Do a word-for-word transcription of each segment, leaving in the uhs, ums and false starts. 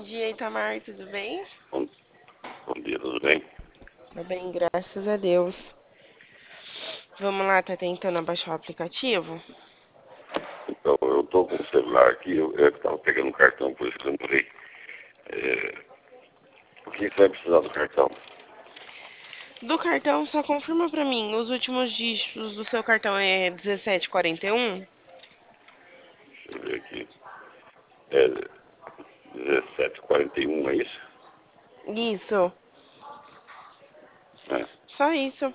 dia, Itamar, tudo bem? Bom, bom dia, tudo bem? Tô bem, graças a Deus. Vamos lá, tá tentando abaixar o aplicativo? Então, eu estou com o celular aqui, eu estava pegando o cartão, por isso que eu demorei. É, o que você vai precisar do cartão? Do cartão, só confirma pra mim. Os últimos dígitos do seu cartão é dezessete quarenta e um? Deixa eu ver aqui. É dezessete quarenta e um, é isso? Isso, É. só isso.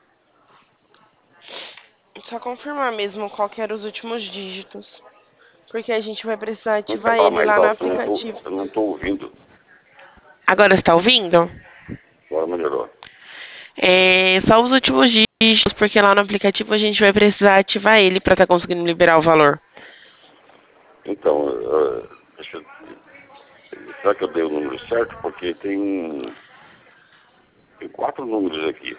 Só confirmar mesmo qual que eram os últimos dígitos. Porque a gente vai precisar Como você ativar fala ele mais lá no alto? Eu não tô, aplicativo. eu não estou ouvindo. Agora está ouvindo? Agora melhorou. É só os últimos dígitos, porque lá no aplicativo a gente vai precisar ativar ele pra estar conseguindo liberar o valor. Então, uh, deixa eu, será que eu dei o número certo? Porque tem, um- tem quatro números aqui.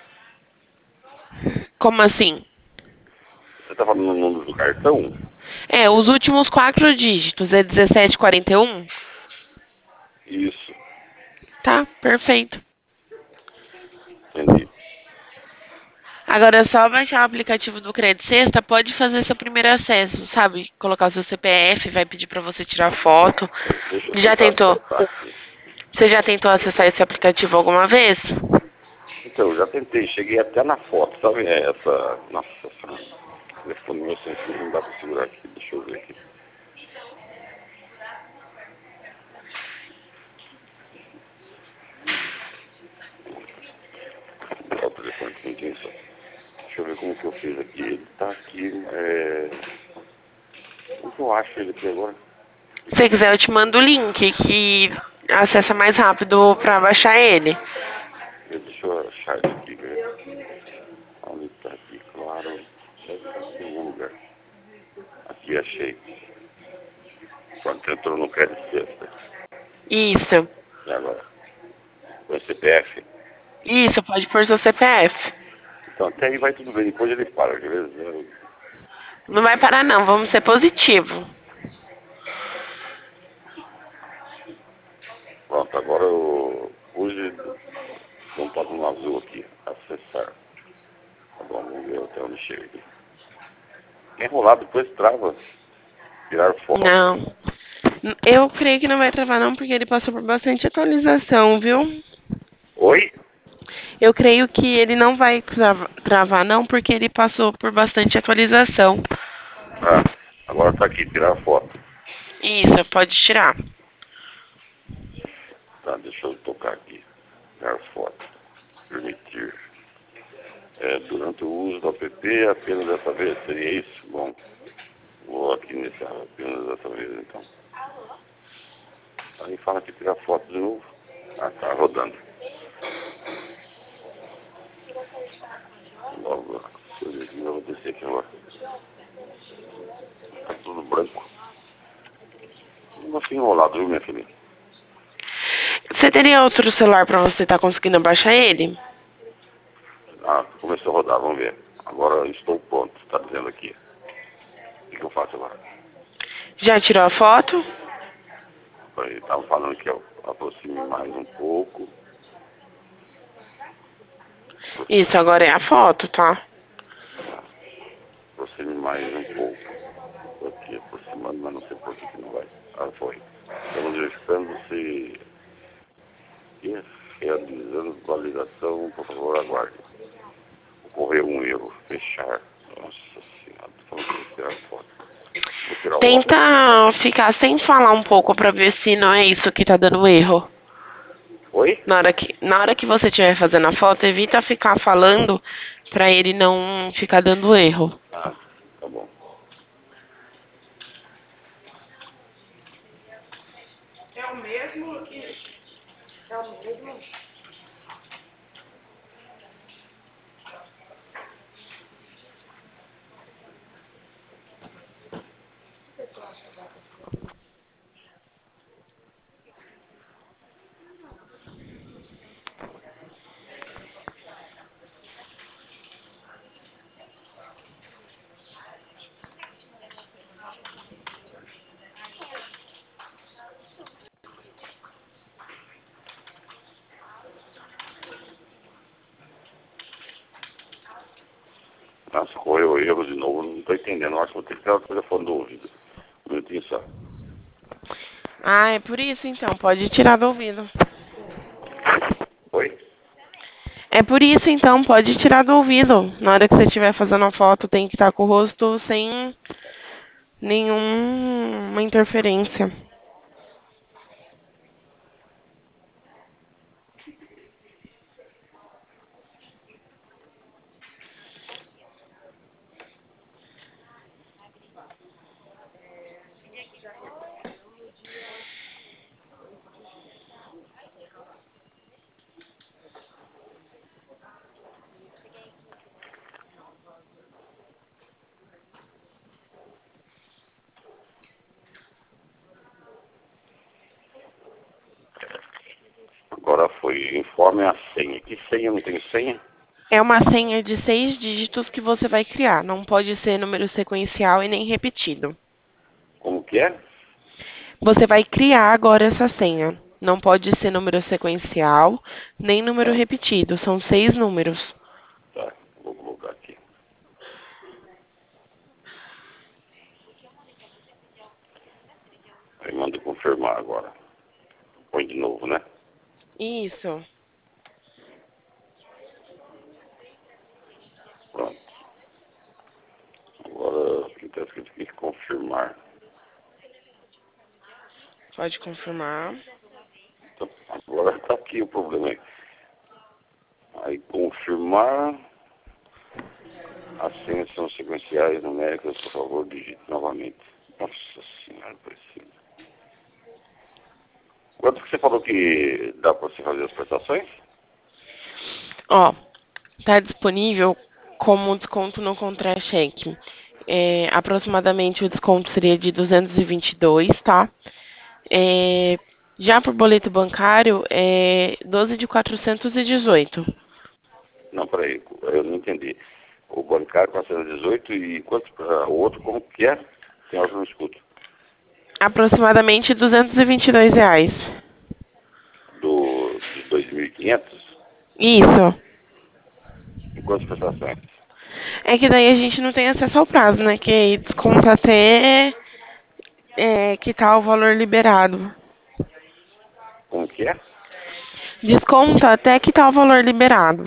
Como assim? Você está falando o número do cartão? É, os últimos quatro dígitos é dezessete quarenta e um? Isso, Tá, perfeito. entendi. Agora é só baixar o aplicativo do Credit Sexta, pode fazer seu primeiro acesso, sabe? Colocar o seu C P F, vai pedir pra você tirar foto. Deixa eu Já tentar tentou? acessar aqui. Você já tentou acessar esse aplicativo alguma vez? Então, eu já tentei, cheguei até na foto, sabe? É, essa. Nossa, essa telefone meu sem fio não dá pra segurar aqui, deixa eu ver aqui. Vou o telefone que não tem só. Deixa eu ver como que eu fiz aqui. Ele tá aqui, é. Como que eu acho ele aqui agora? Se você quiser, eu te mando o link que acessa mais rápido pra baixar ele. Deixa eu achar ele aqui, velho. Onde tá aqui, claro. Deve estar aqui em algum lugar. Aqui, achei. Pronto, entrou no crédito sexta. Isso. E agora? O C P F. Isso, pode pôr seu C P F. Então, até aí vai tudo bem. Depois ele para, beleza? Não vai parar não, vamos ser positivo. Pronto, agora eu hoje não está no azul aqui. Acessar. Tá bom, vamos ver até onde chega aqui. Enrolar, depois trava. Tirar foto. Não. Eu creio que não vai travar não, porque ele passou por bastante atualização, viu? Oi? Eu creio que ele não vai trava- travar não, porque ele passou por bastante atualização. Ah, agora tá aqui, tirar foto. Isso, pode tirar. Tá, deixa eu tocar aqui. Tirar foto. Permitir. É, durante o uso do app, apenas dessa vez, seria isso? Bom, vou aqui nesse apenas dessa vez então. Aí fala que tirar foto de novo. Ah, tá rodando. Logo, deixa eu ver aqui, eu vou descer aqui agora. Tá tudo branco. Não assim enrolado, viu, minha filha? Você teria outro celular pra você estar conseguindo baixar ele? Ah, começou a rodar, vamos ver. Agora eu estou pronto, está dizendo aqui. O que, que eu faço agora? Já tirou a foto? Ele estava falando que eu aproxime mais um pouco. Isso, agora é a foto, tá? Aproxime mais um pouco. Estou aqui aproximando, mas não sei por que, que não vai. Ah, foi. Estamos verificando-se e realizando validação, por favor, aguarde. Ocorreu um erro. Fechar. Nossa senhora, estou falando que vou tirar foto. Vou tirar o óculos. Tenta ficar sem falar um pouco pra ver se não é isso que tá dando erro. Oi? Na hora que, na hora que você estiver fazendo a foto, evita ficar falando pra ele não ficar dando erro. Ah, tá bom. É o mesmo que... É o mesmo? Nossa, correu erro de novo, não tô entendendo. Eu acho que vou ter que tirar o telefone do ouvido. Um minutinho só. Ah, é por isso então, pode tirar do ouvido. Oi? É por isso então, pode tirar do ouvido. Na hora que você estiver fazendo a foto, tem que estar com o rosto sem nenhuma interferência. Agora foi. Informe a senha. Que senha? Não tem senha? É uma senha de seis dígitos que você vai criar. Não pode ser número sequencial e nem repetido. Como que é? Você vai criar agora essa senha. Não pode ser número sequencial nem número Ah, repetido. São seis números. tá. Vou colocar aqui. Aí manda confirmar agora. Põe de novo, né? Isso. Pronto. Agora aqui está escrito aqui confirmar. Pode confirmar. Então, agora está aqui o problema aí. Aí confirmar. As senhas são sequenciais numéricas, por favor, digite novamente. Nossa senhora, precisa. Quanto que você falou que dá para você fazer as prestações? Ó, tá disponível como desconto no contra-cheque. É, aproximadamente o desconto seria de duzentos e vinte e dois, tá? É, já por boleto bancário, é doze de quatrocentos e dezoito. Não, peraí, eu não entendi. O bancário quatrocentos e dezoito e quanto para o outro, como que é? Tem hora que eu não escuto. Aproximadamente duzentos e vinte e dois reais. Do, de dois mil e quinhentos, Isso. em quantas prestações? É que daí a gente não tem acesso ao prazo, né? Que aí desconta até é, que tá o valor liberado. Como que é? Desconta até que tá o valor liberado.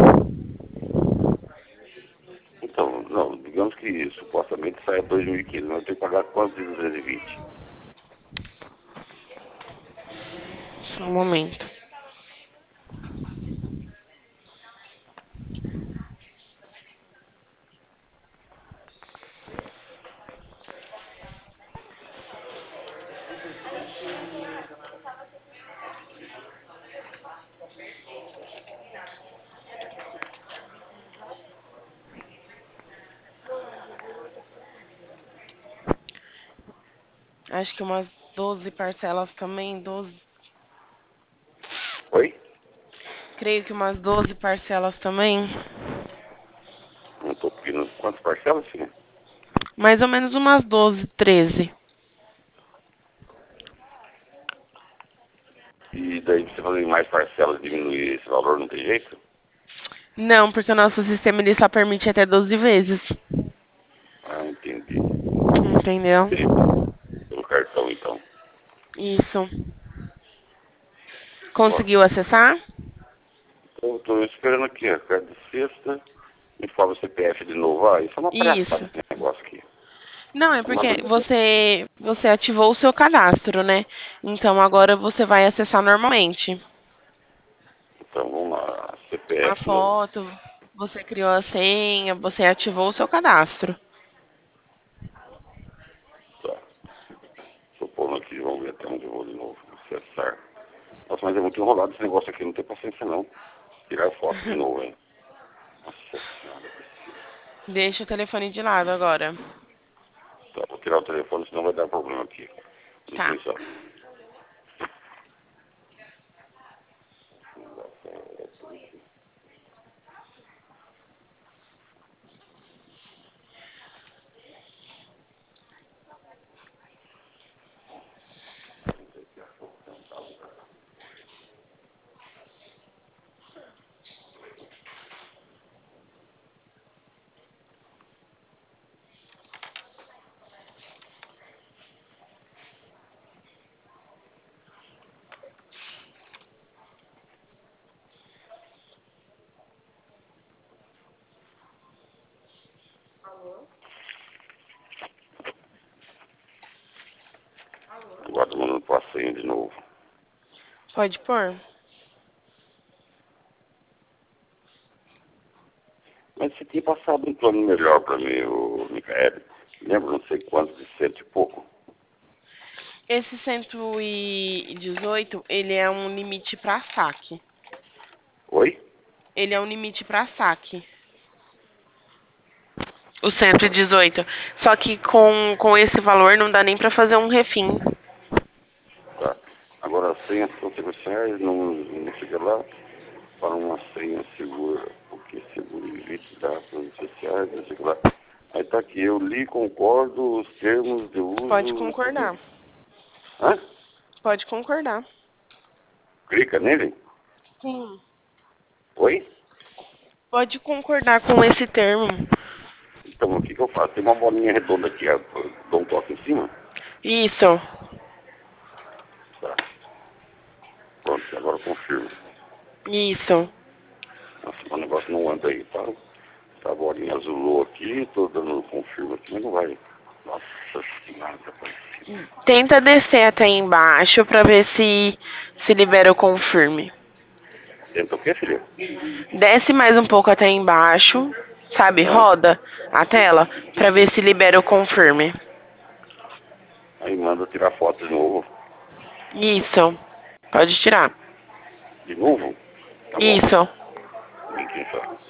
Então, não, digamos que supostamente sai dois mil e quinze, mas eu tenho que pagar quanto de duzentos e vinte? Só um momento. Acho que umas doze parcelas também, doze. Oi? Creio que umas doze parcelas também. Não estou pedindo quantas parcelas, sim? Mais ou menos umas doze, treze. E daí você fazer mais parcelas, diminuir esse valor, não tem jeito? Não, porque o nosso sistema ele só permite até doze vezes. Ah, entendi. Entendeu? Sim, pelo cartão, então. Isso. Nossa. Conseguiu acessar? Eu estou esperando aqui, a carta de sexta, informa o C P F de novo. Ah, isso é uma palhaçada Isso. esse negócio aqui. Não, é Manda... porque você você ativou o seu cadastro, né? Então agora você vai acessar normalmente. Então, vamos lá, A C P F no... foto, você criou a senha, você ativou o seu cadastro. Tá. Estou pondo aqui, vamos ver até onde eu vou de novo. Acessar. Nossa, mas é muito enrolado esse negócio aqui, não tem paciência não. Tirar foto de novo, hein? Nossa senhora. Deixa o telefone de lado agora. Tá, vou tirar o telefone, senão vai dar problema aqui. Não Tá. tem só. Agora tô mandando pra senha de novo. Pode pôr? Mas você tinha passado um plano melhor pra mim, o Micael. Lembra, não sei quanto, de cento e pouco. Esse cento e dezoito, ele é um limite para saque. Oi? Ele é um limite para saque. O cento e dezoito. Só que com, com esse valor não dá nem para fazer um refim. Tá. Agora a senha são cinquenta reais, não, não fica lá. Para uma senha segura, porque seguro evite dados sociais, não sei o que lá. Aí tá aqui, eu li, concordo, os termos de Pode uso. concordar. Hã? Pode concordar. Clica nele? Sim. Oi? Pode concordar com esse termo. Então o que, que eu faço? Tem uma bolinha redonda aqui, eu dou um toque em cima. Isso. Tá. Pronto, agora eu confirmo. Isso. Nossa, o negócio não anda aí, tá? Tá a bolinha azulou aqui, tô dando confirmo aqui, mas não vai. Nossa senhora, rapaz. Tenta descer até aí embaixo para ver se se libera o confirme. Tenta o quê, filha? Desce mais um pouco até embaixo, sabe? Ah, Roda a tela para ver se libera o confirme. aí manda tirar foto de novo. Isso. Pode tirar. De novo? Tá bom. Isso. Ninguém sabe.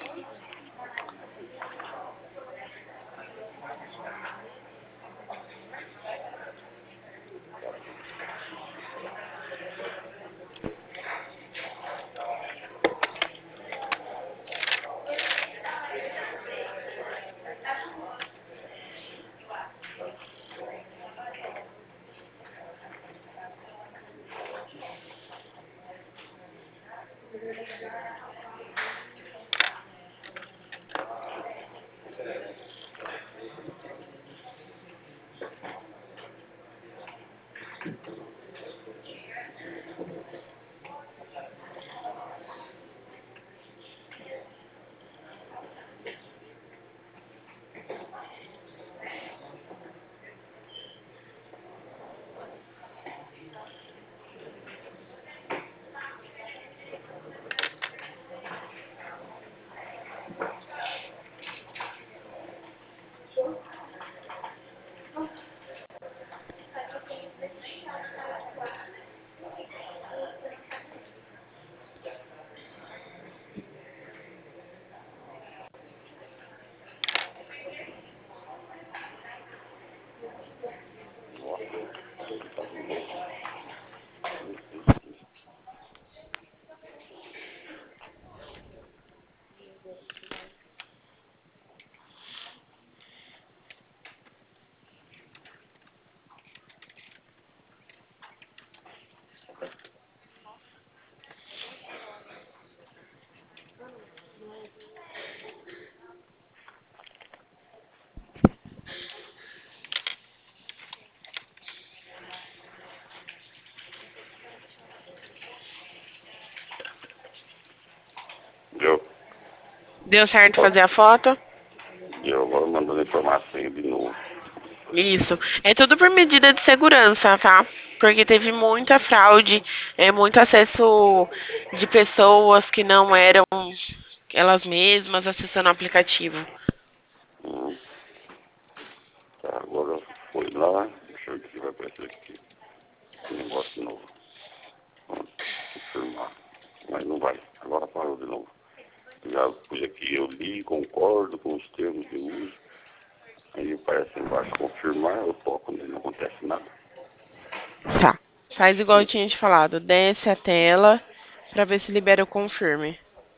Deu? Deu certo fazer a foto? Deu, agora mandando informação de novo. Isso. É tudo por medida de segurança, tá? Porque teve muita fraude, é muito acesso de pessoas que não eram elas mesmas acessando o aplicativo. Hum. Tá, agora foi lá. Deixa eu ver o que vai aparecer aqui. Esse negócio novo. Pronto, confirmar. Mas não vai. Agora parou de novo. Já pus aqui, eu li, concordo com os termos de uso. Aí aparece embaixo confirmar, eu toco nele, não acontece nada. Tá. Faz igual eu tinha te falado. Desce a tela pra ver se libera o confirme.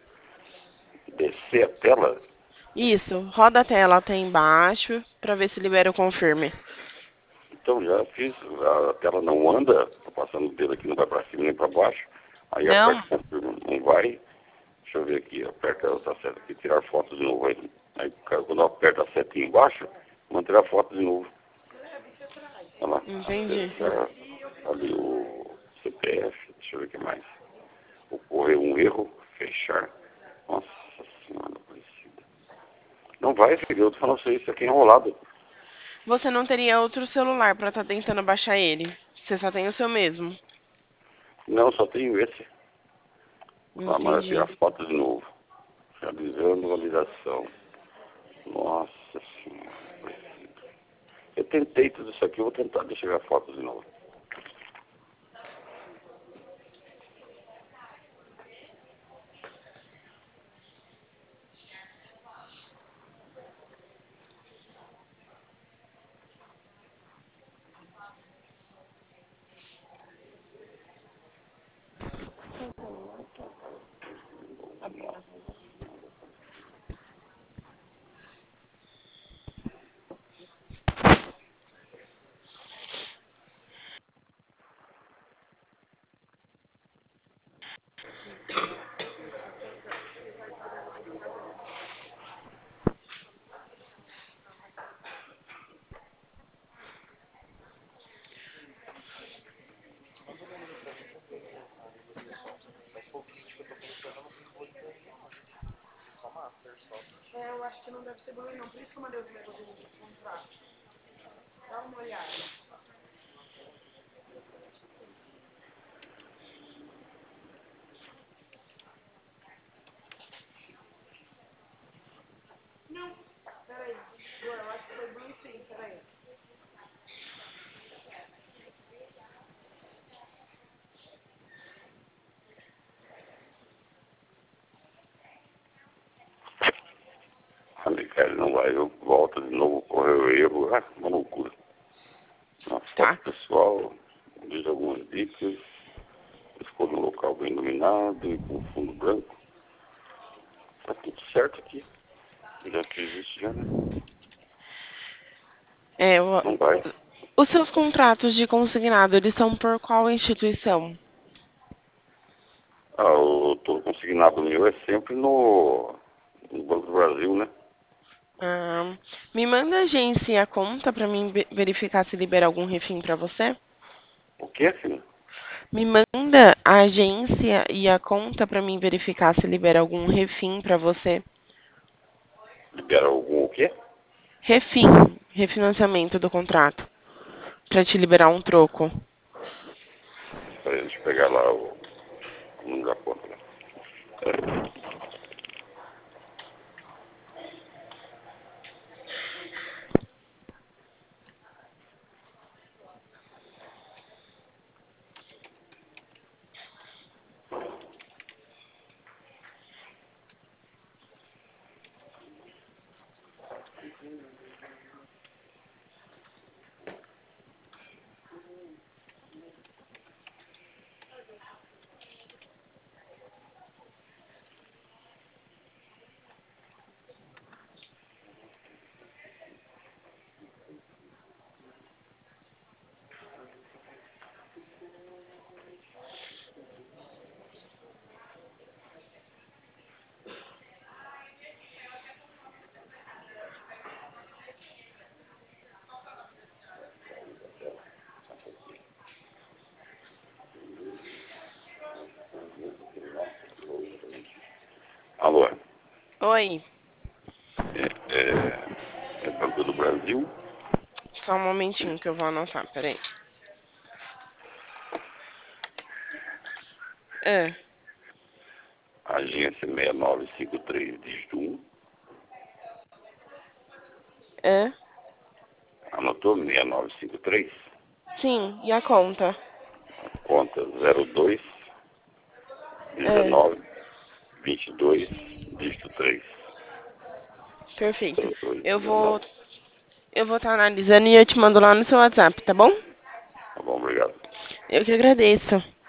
Descer a tela, Isso. Roda a tela até embaixo pra ver se libera o confirme. então já fiz, a tela não anda, tô passando o dedo aqui, não vai para cima nem para baixo. Aí Não? aperta confirma, não vai. Deixa eu ver aqui, aperta a outra seta aqui, tirar foto de novo. Aí, aí quando eu aperto a setinha embaixo, vou tirar foto de novo. Olha lá, Entendi. acessar ali o C P F, deixa eu ver o que mais. Ocorreu um erro, fechar. Nossa senhora, parecida. Não, Não vai, filho. Eu tô falando isso, isso aqui é enrolado. Você não teria outro celular pra estar tentando baixar ele. Você só tem o seu mesmo. Não, só tenho esse. Ah, mas Entendi. tirar foto de novo. Realizando validação. Nossa senhora. Eu tentei tudo isso aqui, eu vou tentar. Deixa eu ver a foto de novo. É, eu acho que não deve ser bom não. Por isso que eu mandei os negócios de contrato. Dá uma olhada. Não, peraí. Eu acho que foi blue sim, peraí. A Micaela não vai, eu volto de novo, correu erro. Ah, uma loucura. Uma foto Tá. pessoal, diz algumas dicas. Escolha um local bem iluminado e com fundo branco. Tá tudo certo aqui. Já fiz isso já, né? É, eu- Não vai. os seus contratos de consignado, eles são por qual instituição? Ah, o todo consignado meu é sempre no, no Banco do Brasil, né? Ah, me manda a agência e a conta pra mim ve- verificar se libera algum refim pra você. O que, filho? Me manda a agência e a conta pra mim verificar se libera algum refim pra você. Libera algum o quê? Refim, refinanciamento do contrato, pra te liberar um troco. Pra gente pegar lá o, o número da conta. Né? É. Alô? Oi, É, é, é Banco do Brasil? só um momentinho que eu vou anotar, peraí. É, Agência seis nove cinco três, dígito um. é, Anotou? seis nove cinco três. sim, e a conta? Conta zero dois, É, dezenove, vinte e dois, dígito três. perfeito. zero dois, Eu vou, dezenove. eu vou estar analisando e eu te mando lá no seu WhatsApp, tá bom? Tá bom, obrigado. Eu que agradeço.